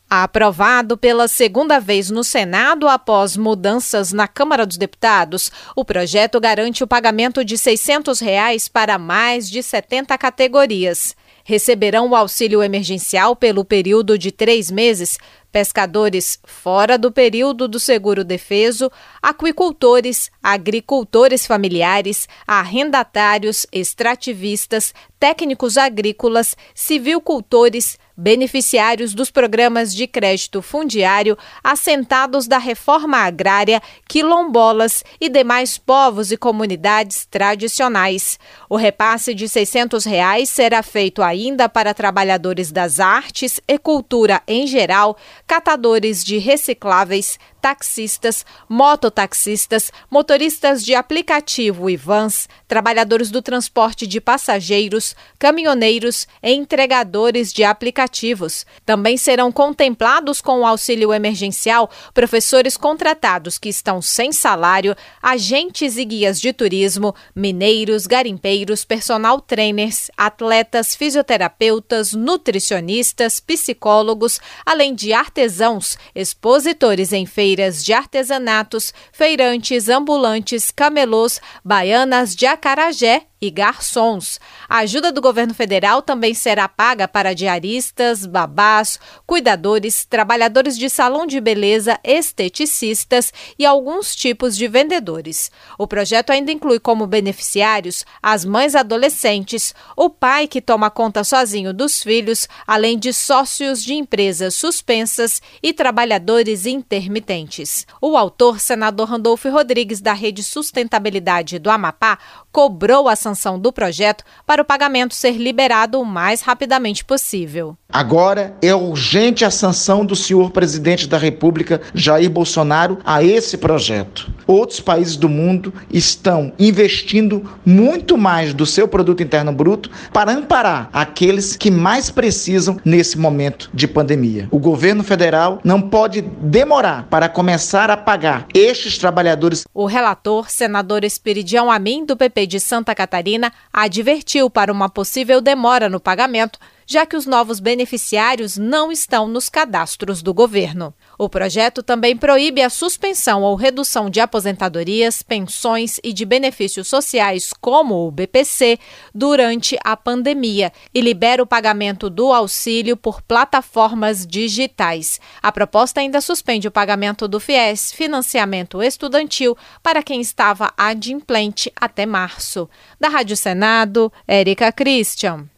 Aprovado pela segunda vez no Senado após mudanças na Câmara dos Deputados, o projeto garante o pagamento de R$ 600 para mais de 70 categorias. Receberão o auxílio emergencial pelo período de 3 meses pescadores fora do período do seguro-defeso, aquicultores, agricultores familiares, arrendatários, extrativistas, técnicos agrícolas, civilcultores, beneficiários dos programas de crédito fundiário, assentados da reforma agrária, quilombolas e demais povos e comunidades tradicionais. O repasse de R$ 600 será feito ainda para trabalhadores das artes e cultura em geral, catadores de recicláveis, taxistas, mototaxistas, motoristas de aplicativo e vans, trabalhadores do transporte de passageiros, caminhoneiros e entregadores de aplicativos. Também serão contemplados com o auxílio emergencial professores contratados que estão sem salário, agentes e guias de turismo, mineiros, garimpeiros, personal trainers, atletas, fisioterapeutas, nutricionistas, psicólogos, além de artesãos, expositores em feiras de artesanatos, feirantes, ambulantes, camelôs, baianas de acarajé e garçons. A ajuda do governo federal também será paga para diaristas, babás, cuidadores, trabalhadores de salão de beleza, esteticistas e alguns tipos de vendedores. O projeto ainda inclui como beneficiários as mães adolescentes, o pai que toma conta sozinho dos filhos, além de sócios de empresas suspensas e trabalhadores intermitentes. O autor, senador Randolfo Rodrigues, da Rede Sustentabilidade do Amapá, cobrou a sanção do projeto para o pagamento ser liberado o mais rapidamente possível. Agora é urgente a sanção do senhor presidente da República, Jair Bolsonaro, a esse projeto. Outros países do mundo estão investindo muito mais do seu produto interno bruto para amparar aqueles que mais precisam nesse momento de pandemia. O governo federal não pode demorar para começar a pagar estes trabalhadores. O relator, senador Esperidião Amin, do PP de Santa Catarina, advertiu para uma possível demora no pagamento, já que os novos beneficiários não estão nos cadastros do governo. O projeto também proíbe a suspensão ou redução de aposentadorias, pensões e de benefícios sociais, como o BPC, durante a pandemia e libera o pagamento do auxílio por plataformas digitais. A proposta ainda suspende o pagamento do FIES, financiamento estudantil, para quem estava adimplente até março. Da Rádio Senado, Érica Christian.